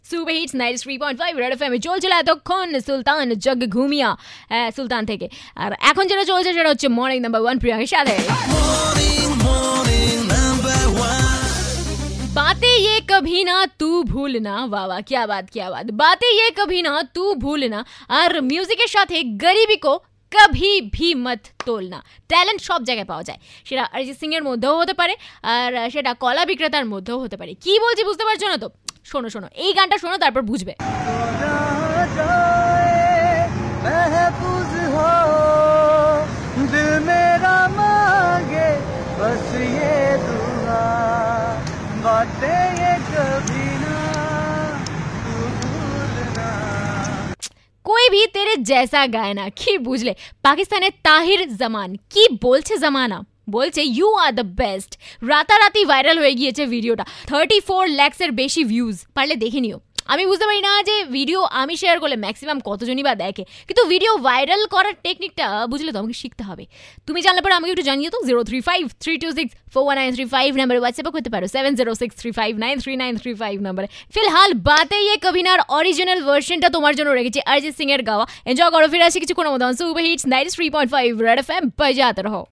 Super hits 93.5 red FM চলছিল এতক্ষণ সুলতান jug ঘুমিয়া সুলতান থেকে। আর এখন যেটা চলছে সেটা হচ্ছে মর্নিং নাম্বার 1 প্রিয়াঙ্কের সাথে। बातें ये कभी ना तू भूलना, वाह वाह क्या बात। बातें ये कभी ना तू भूलना আর মিউজিকের সাথে গরিবি কো কভি ভি মত তোলনা। ট্যালেন্ট সব জায়গায় পাওয়া যায়, সেটা অরিজিৎ সিং এর মধ্যেও হতে পারে আর সেটা কলা বিক্রেতার মধ্যেও হতে পারে। কি বলছি বুঝতে পারছো না তো? শোনো এই গানটা শোনো, তারপর বুঝবে। दिल मेरा मांगे बस ये दुआ, बातें ये कभी ना तू भूलना। कोई भी तेरे जैसा गाय ना, কি বুঝলে? পাকিস্তানের তাহির জামান কি বলছে জামানা, বলছে ইউ আর দ্য বেস্ট। রাতারাতি ভাইরাল হয়ে গিয়েছে ভিডিওটা, 34 লাখের বেশি ভিউজ। পারলে দেখে নিও। আমি বুঝতে পারি না যে ভিডিও আমি শেয়ার করলে ম্যাক্সিমাম কতজনই বা দেখে, কিন্তু ভিডিও ভাইরাল করার টেকনিকটা বুঝলে তো আমাকে শিখতে হবে। তুমি জানলে পরে আমাকে একটু জানিয়ে তো। 035-326-41935 নাম্বারে হোয়াটসঅ্যাপে করতে পারো, 7063593935 নাম্বারে। ফিলহাল বাতে ইয়ে কভি নার অরিজিনাল ভার্সনটা তোমার জন্য রেখেছি অরিজিৎ সিং এর গাওয়া। এনজয় করো, ফিরে আসি কিছুক্ষণের মধ্যে। সুপার হিটস 93.5 রেড এফএম বাজাতে রহো।